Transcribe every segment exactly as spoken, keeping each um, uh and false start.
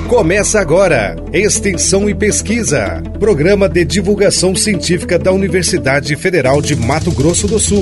Começa agora, Extensão e Pesquisa, programa de divulgação científica da Universidade Federal de Mato Grosso do Sul.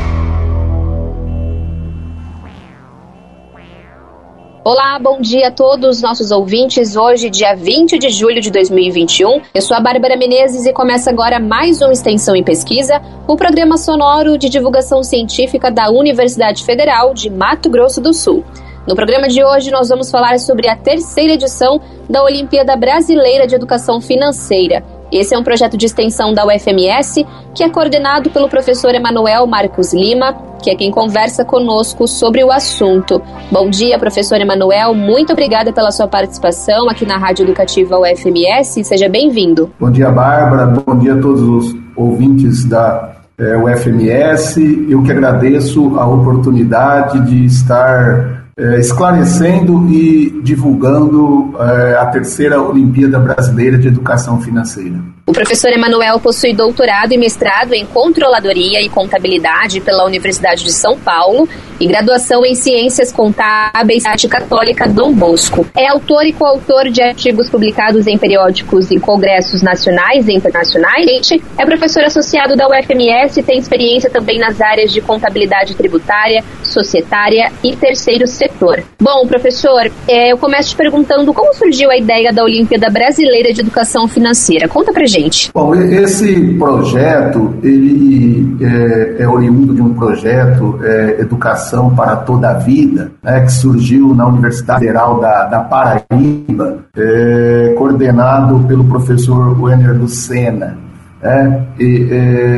Olá, bom dia a todos os nossos ouvintes. Hoje, dia vinte de julho de dois mil e vinte e um, eu sou a Bárbara Menezes e começa agora mais um Extensão e Pesquisa, o programa sonoro de divulgação científica da Universidade Federal de Mato Grosso do Sul. No programa de hoje, nós vamos falar sobre a terceira edição da Olimpíada Brasileira de Educação Financeira. Esse é um projeto de extensão da U F M S, que é coordenado pelo professor Emanuel Marcos Lima, que é quem conversa conosco sobre o assunto. Bom dia, professor Emanuel. Muito obrigada pela sua participação aqui na Rádio Educativa U F M S. Seja bem-vindo. Bom dia, Bárbara. Bom dia a todos os ouvintes da é, U F M S. Eu que agradeço a oportunidade de estar É, esclarecendo e divulgando é, a terceira Olimpíada Brasileira de Educação Financeira. O professor Emanuel possui doutorado e mestrado em Controladoria e Contabilidade pela Universidade de São Paulo e graduação em Ciências Contábeis da Universidade Católica Dom Bosco. É autor e coautor de artigos publicados em periódicos e congressos nacionais e internacionais. É professor associado da U F M S e tem experiência também nas áreas de contabilidade tributária, societária e terceiro setor. Bom, professor, é, eu começo te perguntando como surgiu a ideia da Olimpíada Brasileira de Educação Financeira. Conta pra gente. Bom, esse projeto, ele é, é oriundo de um projeto é, Educação para Toda a Vida, né, que surgiu na Universidade Federal da, da Paraíba, é, coordenado pelo professor Werner Lucena. É, e,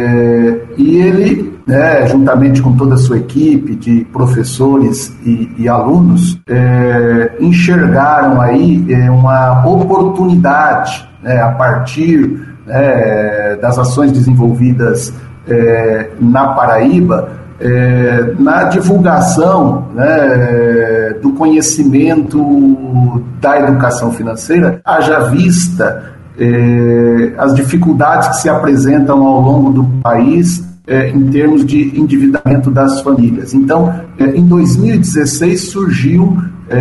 é, e ele, né, juntamente com toda a sua equipe de professores e, e alunos, é, enxergaram aí é, uma oportunidade, né, a partir é, das ações desenvolvidas é, na Paraíba, é, na divulgação, né, do conhecimento da educação financeira, haja vista É, as dificuldades que se apresentam ao longo do país é, em termos de endividamento das famílias. Então, é, em dois mil e dezesseis surgiu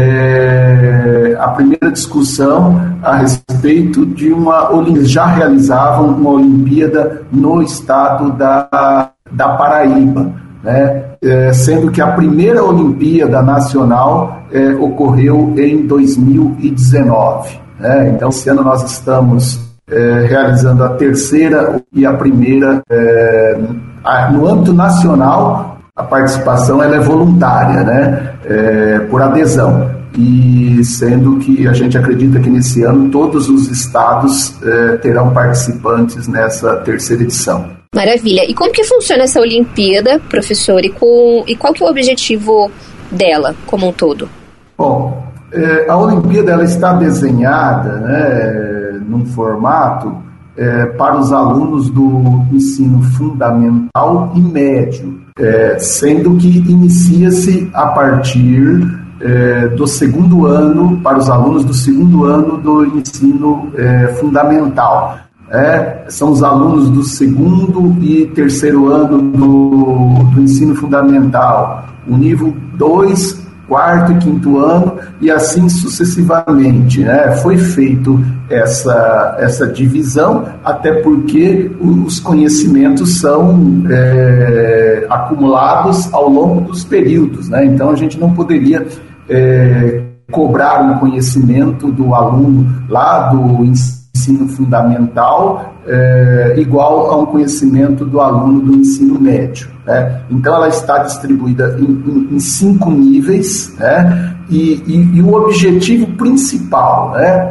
é, a primeira discussão a respeito de uma Olimpíada. Já realizavam uma Olimpíada no estado da, da Paraíba, né? É, sendo que a primeira Olimpíada Nacional é, ocorreu em dois mil e dezenove. É, então, esse ano nós estamos é, realizando a terceira e a primeira. É, a, no âmbito nacional, a participação ela é voluntária, né, é, por adesão. E sendo que a gente acredita que nesse ano todos os estados é, terão participantes nessa terceira edição. Maravilha. E como que funciona essa Olimpíada, professor? E, com, e qual que é o objetivo dela como um todo? Bom, É, a Olimpíada ela está desenhada, né, num formato é, para os alunos do ensino fundamental e médio, é, sendo que inicia-se a partir é, do segundo ano, para os alunos do segundo ano do ensino é, fundamental. É, são os alunos do segundo e terceiro ano do, do ensino fundamental, o nível dois, quarto e quinto ano, e assim sucessivamente, né? Foi feito essa, essa divisão, até porque os conhecimentos são é, acumulados ao longo dos períodos, né? Então a gente não poderia é, cobrar um conhecimento do aluno lá do ensino fundamental é, igual a um conhecimento do aluno do ensino médio. Né? Então ela está distribuída em, em, em cinco níveis, né? e, e, e o objetivo principal, né?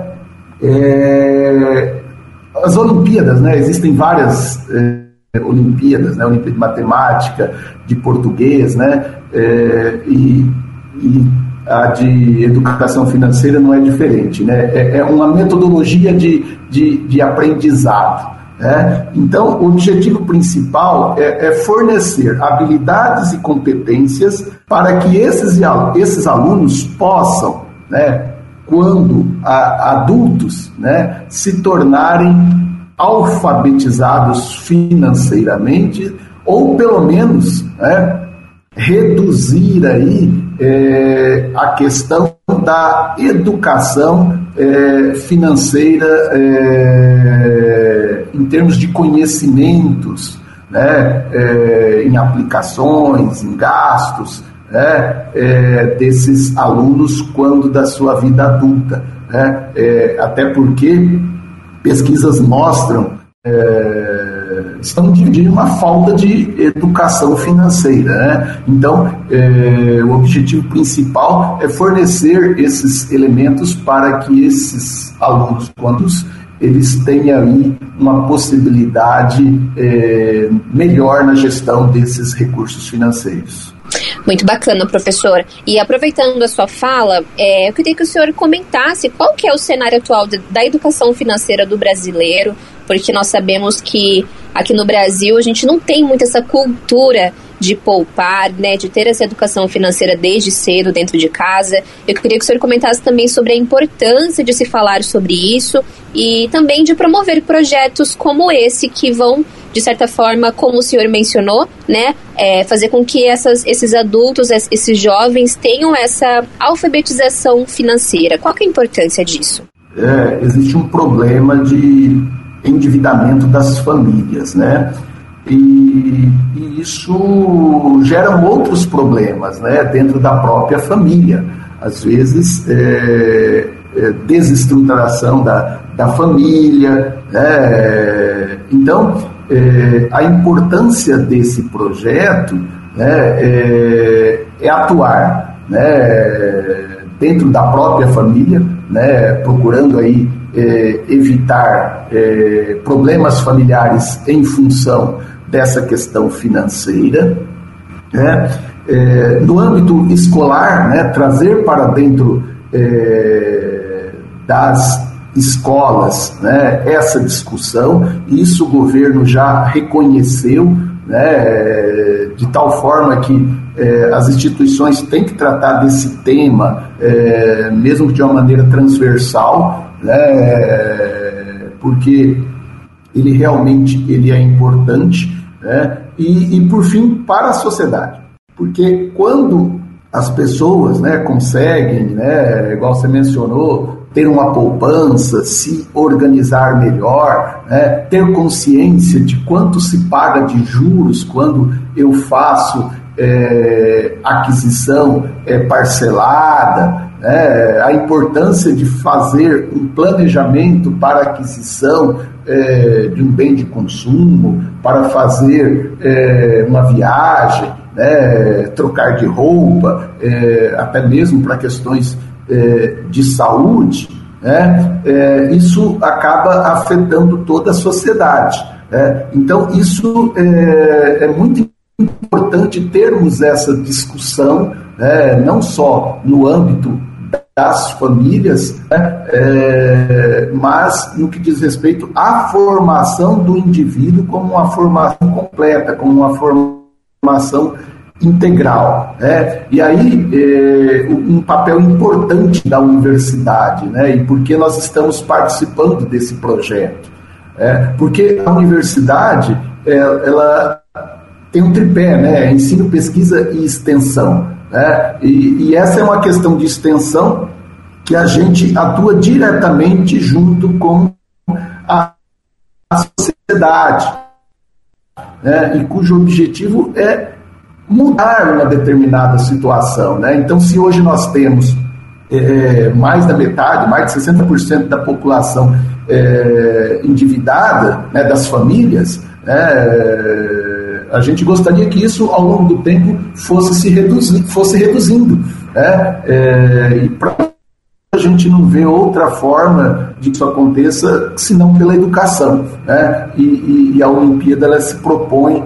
é, as Olimpíadas, né? Existem várias é, Olimpíadas, né? Olimpíada de Matemática, de Português, né? é, e, e a de Educação Financeira não é diferente, né? É, é uma metodologia de, de, de aprendizado. É, então, o objetivo principal é, é fornecer habilidades e competências para que esses, esses alunos possam, né, quando a, adultos, né, se tornarem alfabetizados financeiramente, ou pelo menos, né, reduzir aí, é, a questão questão da educação é, financeira é, em termos de conhecimentos, né, é, em aplicações, em gastos, né, é, desses alunos quando da sua vida adulta, né, é, até porque pesquisas mostram é, estão dividindo uma falta de educação financeira, né? Então, é, o objetivo principal é fornecer esses elementos para que esses alunos, quando eles tenham aí uma possibilidade é, melhor na gestão desses recursos financeiros. Muito bacana, professor. E aproveitando a sua fala, é, eu queria que o senhor comentasse qual que é o cenário atual de, da educação financeira do brasileiro, porque nós sabemos que aqui no Brasil a gente não tem muito essa cultura de poupar, né, de ter essa educação financeira desde cedo dentro de casa. Eu queria que o senhor comentasse também sobre a importância de se falar sobre isso e também de promover projetos como esse que vão, de certa forma, como o senhor mencionou, né, é, fazer com que essas, esses adultos, esses jovens tenham essa alfabetização financeira. Qual que é a importância disso? É, existe um problema de endividamento das famílias, né? E, e isso gera outros problemas, né, dentro da própria família. Às vezes, é, é, desestruturação da, da família, né? Então, é, a importância desse projeto, né, é, é atuar, né, dentro da própria família, né, procurando aí é, evitar é, problemas familiares em função dessa questão financeira, né? É, no âmbito escolar, né, trazer para dentro é, das escolas, né, essa discussão. Isso o governo já reconheceu, né, de tal forma que é, as instituições têm que tratar desse tema, é, mesmo que de uma maneira transversal, né, porque ele realmente ele é importante, né, e, e, por fim, para a sociedade. Porque quando as pessoas, né, conseguem, né, igual você mencionou, ter uma poupança, se organizar melhor, né, ter consciência de quanto se paga de juros quando eu faço é, aquisição é, parcelada, né, a importância de fazer um planejamento para aquisição é, de um bem de consumo, para fazer é, uma viagem, né, trocar de roupa, é, até mesmo para questões é, de saúde, né, é, isso acaba afetando toda a sociedade, né? Então, isso é, é muito importante termos essa discussão, né, não só no âmbito das famílias, né, é, mas no que diz respeito à formação do indivíduo como uma formação completa, como uma formação integral, né? E aí é, um papel importante da universidade, né? E por que nós estamos participando desse projeto? É, porque a universidade é, ela tem um tripé, né? Ensino, pesquisa e extensão, né? E, e essa é uma questão de extensão que a gente atua diretamente junto com a, a sociedade, né? E cujo objetivo é mudar uma determinada situação, né? Então, se hoje nós temos é, mais da metade, mais de sessenta por cento da população é, endividada, né, das famílias, né, a gente gostaria que isso, ao longo do tempo, fosse se reduzir, fosse reduzindo, né? É, e para a gente não vê outra forma de que isso aconteça senão pela educação, né? E, e, e a Olimpíada ela se propõe,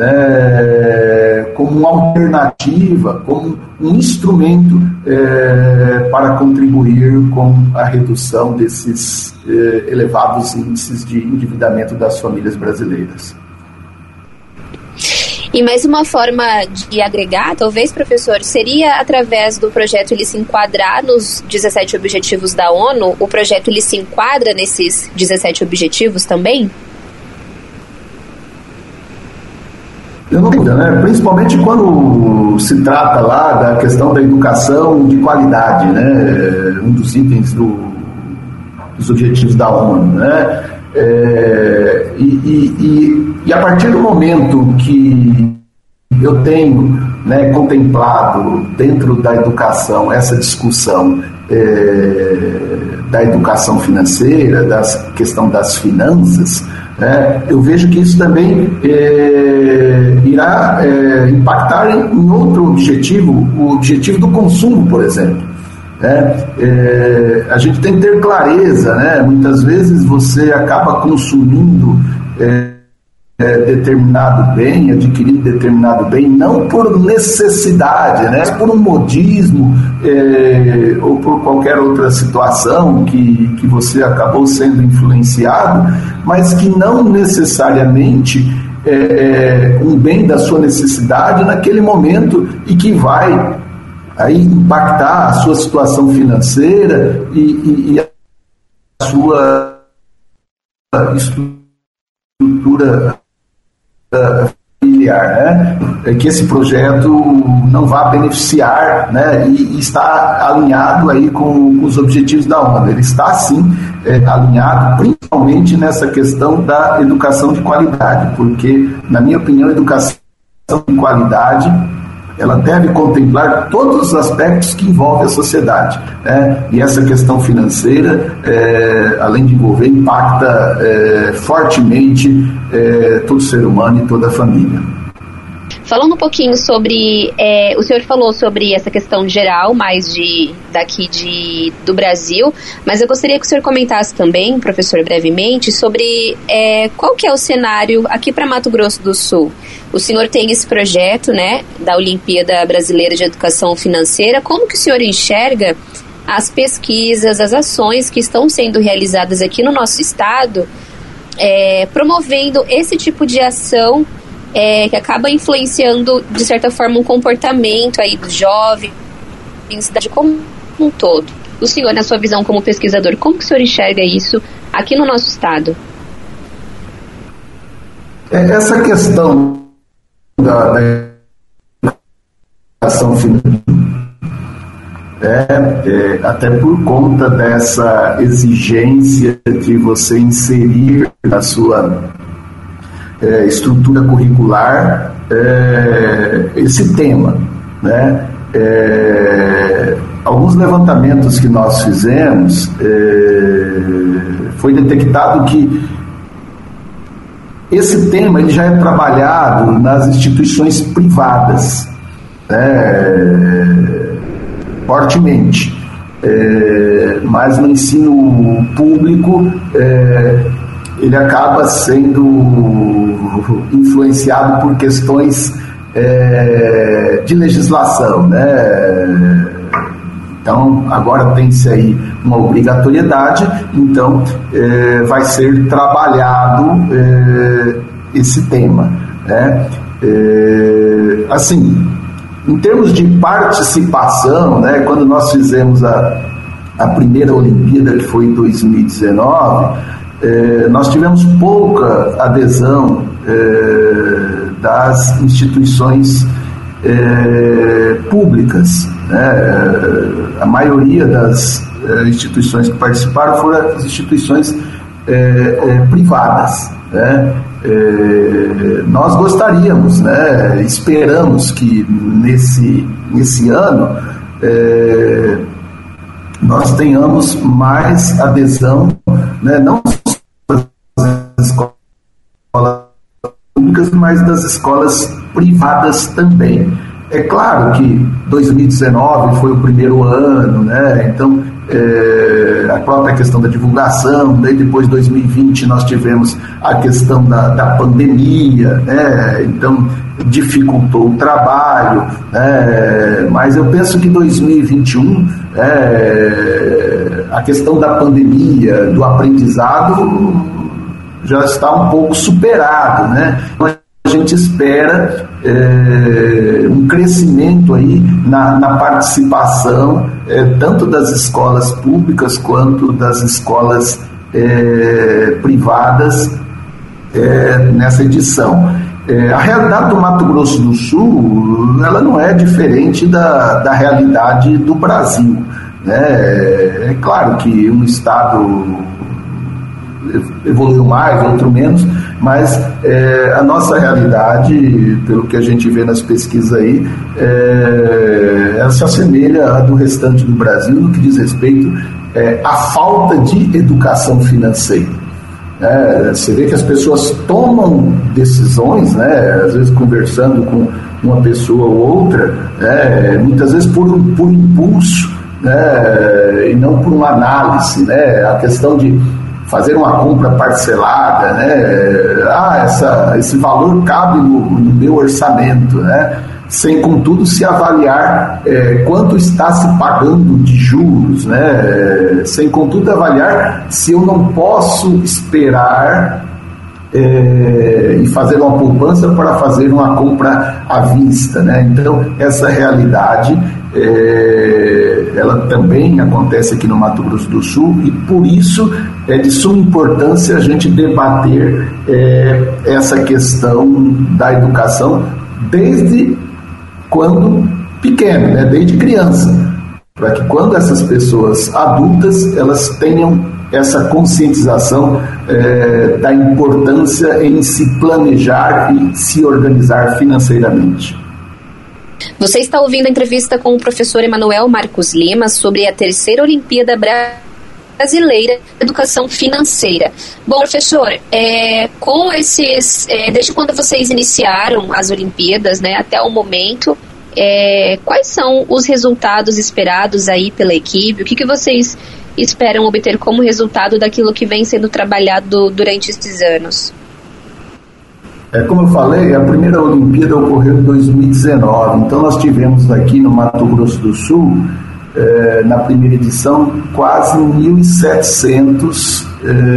É, como uma alternativa, como um instrumento é, para contribuir com a redução desses é, elevados índices de endividamento das famílias brasileiras. E mais uma forma de agregar, talvez, professor, seria através do projeto ele se enquadrar nos dezessete Objetivos da ONU? O projeto ele se enquadra nesses dezessete Objetivos também? Eu não tenho dúvida, né? Principalmente quando se trata lá da questão da educação de qualidade, né? Um dos itens do, dos objetivos da ONU, né? É, e, e, e, e a partir do momento que eu tenho, né, contemplado dentro da educação essa discussão é, da educação financeira, da questão das finanças, É, eu vejo que isso também é, irá é, impactar em, em outro objetivo, o objetivo do consumo, por exemplo. Né? É, a gente tem que ter clareza, né? Muitas vezes você acaba consumindo é, é, determinado bem, adquirindo determinado bem, não por necessidade, né? Mas por um modismo é, ou por qualquer outra situação que, que você acabou sendo influenciado, mas que não necessariamente é, é um bem da sua necessidade naquele momento e que vai aí impactar a sua situação financeira e, e, e a sua estrutura familiar, né? É que esse projeto não vá beneficiar, né? E, e está alinhado aí com, com os objetivos da ONU. Ele está sim é, alinhado principalmente nessa questão da educação de qualidade, porque na minha opinião a educação de qualidade ela deve contemplar todos os aspectos que envolvem a sociedade, né? E essa questão financeira, é, além de envolver, impacta é, fortemente é, todo ser humano e toda a família. Falando um pouquinho sobre, é, o senhor falou sobre essa questão geral, mais de, daqui de, do Brasil, mas eu gostaria que o senhor comentasse também, professor, brevemente, sobre é, qual que é o cenário aqui para Mato Grosso do Sul. O senhor tem esse projeto, né, da Olimpíada Brasileira de Educação Financeira. Como que o senhor enxerga as pesquisas, as ações que estão sendo realizadas aqui no nosso estado, é, promovendo esse tipo de ação É, que acaba influenciando, de certa forma, um comportamento aí dos jovens, da cidade como um todo. O senhor, na sua visão como pesquisador, como que o senhor enxerga isso aqui no nosso estado? Essa questão da, da educação financeira, é, é, até por conta dessa exigência de você inserir na sua É, estrutura curricular é, esse tema, né? É, alguns levantamentos que nós fizemos é, foi detectado que esse tema ele já é trabalhado nas instituições privadas, né, fortemente, é, mas no ensino público é, ele acaba sendo influenciado por questões é, de legislação, né? Então, agora tem-se aí uma obrigatoriedade, então é, vai ser trabalhado é, esse tema, né? É, assim, em termos de participação, né, quando nós fizemos a, a primeira Olimpíada, que foi em dois mil e dezenove, É, nós tivemos pouca adesão é, das instituições é, públicas, né? A maioria das é, instituições que participaram foram as instituições é, é, privadas, né? É, nós gostaríamos, né, esperamos que nesse, nesse ano é, nós tenhamos mais adesão, né, não das escolas públicas, mas das escolas privadas também. É claro que dois mil e dezenove foi o primeiro ano, né? Então é, a própria questão da divulgação, daí depois de dois mil e vinte nós tivemos a questão da, da pandemia, né? Então dificultou o trabalho, né? Mas eu penso que dois mil e vinte e um é, a questão da pandemia, do aprendizado já está um pouco superado, né? A gente espera é, um crescimento aí na, na participação é, tanto das escolas públicas quanto das escolas é, privadas é, nessa edição. É, a realidade do Mato Grosso do Sul, ela não é diferente da, da realidade do Brasil, né? É claro que um estado evoluiu mais, outro menos, mas é, a nossa realidade, pelo que a gente vê nas pesquisas aí, é, ela se assemelha à do restante do Brasil no que diz respeito é, à falta de educação financeira. É, você vê que as pessoas tomam decisões, né, às vezes conversando com uma pessoa ou outra, né, muitas vezes por, por impulso, né, e não por uma análise, né, a questão de fazer uma compra parcelada, né, ah, essa, esse valor cabe no, no meu orçamento, né, sem contudo se avaliar é, quanto está se pagando de juros, né? Sem contudo avaliar se eu não posso esperar é, e fazer uma poupança para fazer uma compra à vista, né? Então essa realidade é, ela também acontece aqui no Mato Grosso do Sul e por isso é de suma importância a gente debater é, essa questão da educação desde quando pequeno, né, desde criança, para que quando essas pessoas adultas elas tenham essa conscientização é, da importância em se planejar e se organizar financeiramente. Você está ouvindo a entrevista com o professor Emanuel Marcos Lima sobre a terceira Olimpíada Brasileira de Educação Financeira. Bom, professor, é, com esses, é, desde quando vocês iniciaram as Olimpíadas, né, até o momento, é, quais são os resultados esperados aí pela equipe? O que, que vocês esperam obter como resultado daquilo que vem sendo trabalhado durante esses anos? É, como eu falei, a primeira Olimpíada ocorreu em dois mil e dezenove, então nós tivemos aqui no Mato Grosso do Sul, É, na primeira edição, quase mil e setecentos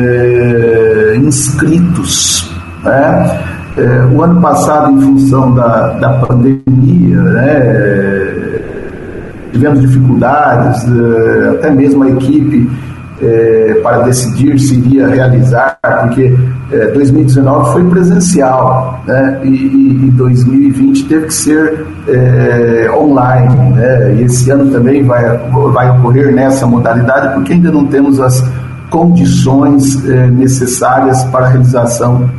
é, inscritos, né? É, o ano passado, em função da, da pandemia, né, tivemos dificuldades, é, até mesmo a equipe é, para decidir se iria realizar, porque é, dois mil e dezenove foi presencial, né, e, e, e dois mil e vinte teve que ser é, online, né, e esse ano também vai, vai ocorrer nessa modalidade, porque ainda não temos as condições é, necessárias para a realização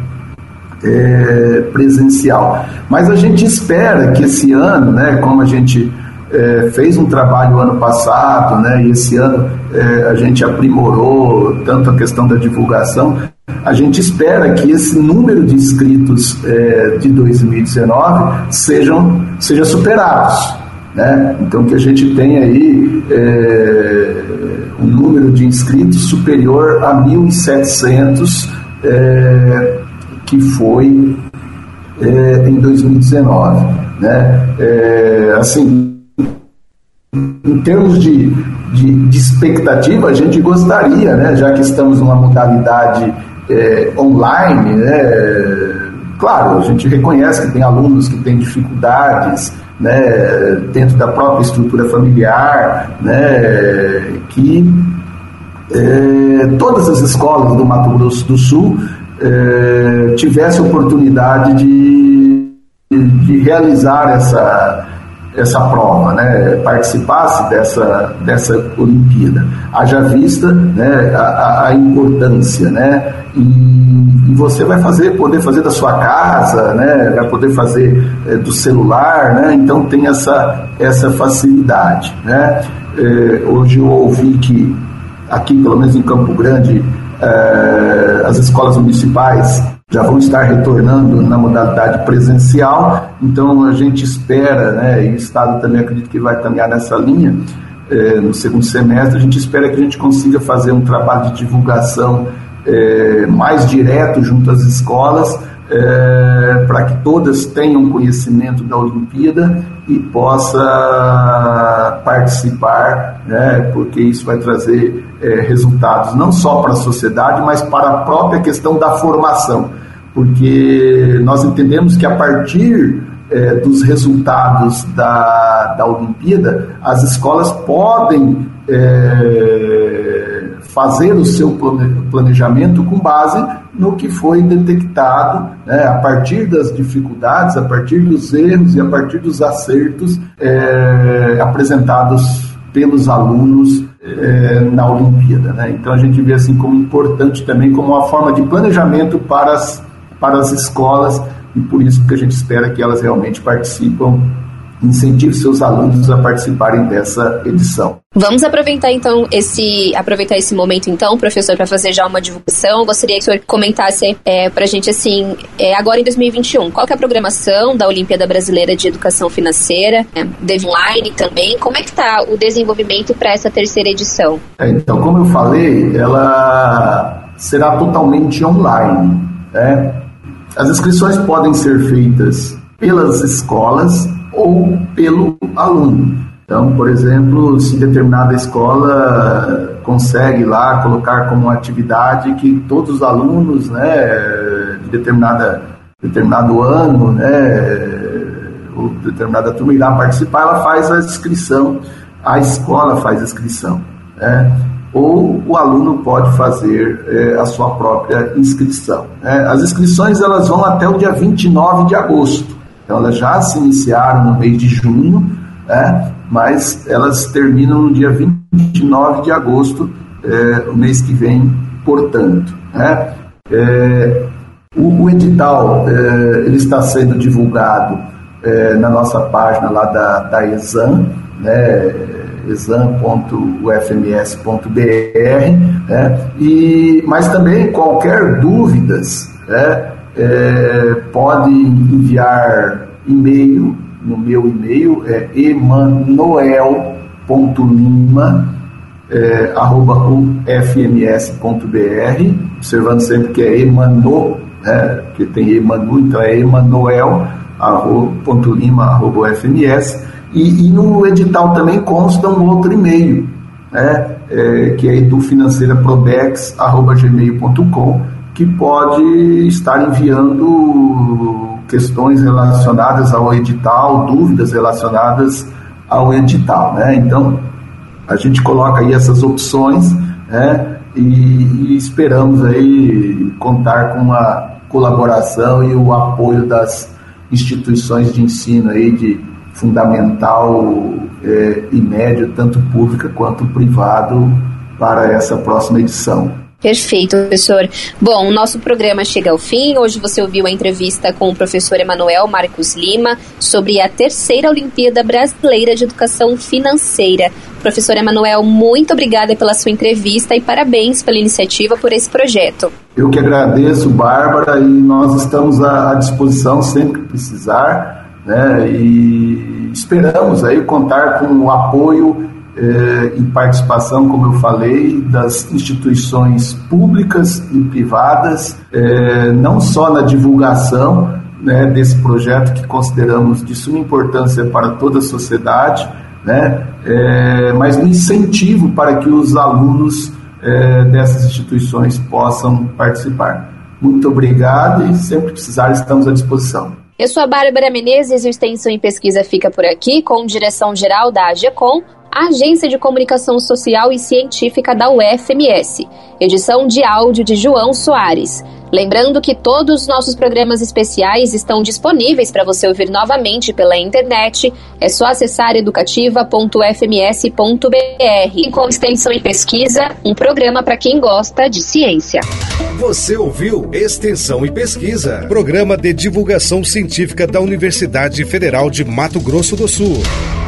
é, presencial. Mas a gente espera que esse ano, né, como a gente É, fez um trabalho ano passado, né, e esse ano é, a gente aprimorou tanto a questão da divulgação, a gente espera que esse número de inscritos é, de dois mil e dezenove sejam, seja superados, né? Então que a gente tenha aí é, um número de inscritos superior a mil e setecentos é, que foi é, em dois mil e dezenove, né? É, assim, em termos de, de, de expectativa, a gente gostaria, né, já que estamos numa modalidade é, online, né, claro, a gente reconhece que tem alunos que têm dificuldades, né, dentro da própria estrutura familiar, né, que é, todas as escolas do Mato Grosso do Sul é, tivessem a oportunidade de, de realizar essa essa prova, né, participasse dessa, dessa Olimpíada, haja vista, né, a, a importância, né, e, e você vai fazer, poder fazer da sua casa, né, vai poder fazer é, do celular, né, então tem essa, essa facilidade, né. É, hoje eu ouvi que aqui, pelo menos em Campo Grande, é, as escolas municipais já vão estar retornando na modalidade presencial, então a gente espera, né, e o Estado também acredita que vai caminhar nessa linha, é, no segundo semestre, a gente espera que a gente consiga fazer um trabalho de divulgação é, mais direto junto às escolas, é, para que todas tenham conhecimento da Olimpíada e possa participar, né, porque isso vai trazer é, resultados não só para a sociedade, mas para a própria questão da formação, porque nós entendemos que a partir é, dos resultados da, da Olimpíada, as escolas podem é, fazer o seu planejamento com base no que foi detectado, né, a partir das dificuldades, a partir dos erros e a partir dos acertos é, apresentados pelos alunos é, na Olimpíada, né? Então a gente vê assim como importante também, como uma forma de planejamento para as, para as escolas, e por isso que a gente espera que elas realmente participam, incentive seus alunos a participarem dessa edição. Vamos aproveitar então esse, aproveitar esse momento então, professor, para fazer já uma divulgação. Gostaria que o senhor comentasse é, para a gente assim, é, agora em dois mil e vinte e um, qual que é a programação da Olimpíada Brasileira de Educação Financeira, é, Dev Online também, como é que está o desenvolvimento para essa terceira edição? É, então, como eu falei, ela será totalmente online, né? As inscrições podem ser feitas pelas escolas ou pelo aluno. Então, por exemplo, se determinada escola consegue lá colocar como atividade que todos os alunos, né, de determinada, determinado ano, né, ou determinada turma irá participar, ela faz a inscrição, a escola faz a inscrição, né? Ou o aluno pode fazer é, a sua própria inscrição, né? As inscrições elas vão até o dia vinte e nove de agosto. Então, elas já se iniciaram no mês de junho, né, mas elas terminam no dia vinte e nove de agosto, é, o mês que vem, portanto. Né? É, o, o edital é, ele está sendo divulgado é, na nossa página lá da, da Exam, né, exam ponto u f m s ponto b r, né, e, mas também qualquer dúvidas, né, É, pode enviar e-mail, no meu e-mail é emanuel ponto lima é, arroba u f m s ponto b r, observando sempre que é Emanu, né, que tem Emanu, então é emanuel ponto lima arroba u f m s, e, e no edital também consta um outro e-mail, né, é, que é edufinanceiraprodex arroba gmail ponto com, que pode estar enviando questões relacionadas ao edital, dúvidas relacionadas ao edital, né? Então, a gente coloca aí essas opções, né? E, e esperamos aí contar com a colaboração e o apoio das instituições de ensino aí de fundamental é, e médio, tanto pública quanto privado, para essa próxima edição. Perfeito, professor. Bom, o nosso programa chega ao fim. Hoje você ouviu a entrevista com o professor Emanuel Marcos Lima sobre a terceira Olimpíada Brasileira de Educação Financeira. Professor Emanuel, muito obrigada pela sua entrevista e parabéns pela iniciativa por esse projeto. Eu que agradeço, Bárbara, e nós estamos à disposição sempre que precisar, né? E esperamos aí contar com o apoio Eh, em participação, como eu falei, das instituições públicas e privadas, eh, não só na divulgação, né, desse projeto que consideramos de suma importância para toda a sociedade, né, eh, mas no incentivo para que os alunos eh, dessas instituições possam participar. Muito obrigado e sempre precisar estamos à disposição. Eu sou a Bárbara Menezes e o Extensão em Pesquisa fica por aqui com direção-geral da AGECOM, a Agência de Comunicação Social e Científica da U F M S. Edição de áudio de João Soares. Lembrando que todos os nossos programas especiais estão disponíveis para você ouvir novamente pela internet. É só acessar educativa ponto u f m s ponto b r. E com Extensão em Pesquisa, um programa para quem gosta de ciência. Você ouviu Extensão e Pesquisa, programa de divulgação científica da Universidade Federal de Mato Grosso do Sul.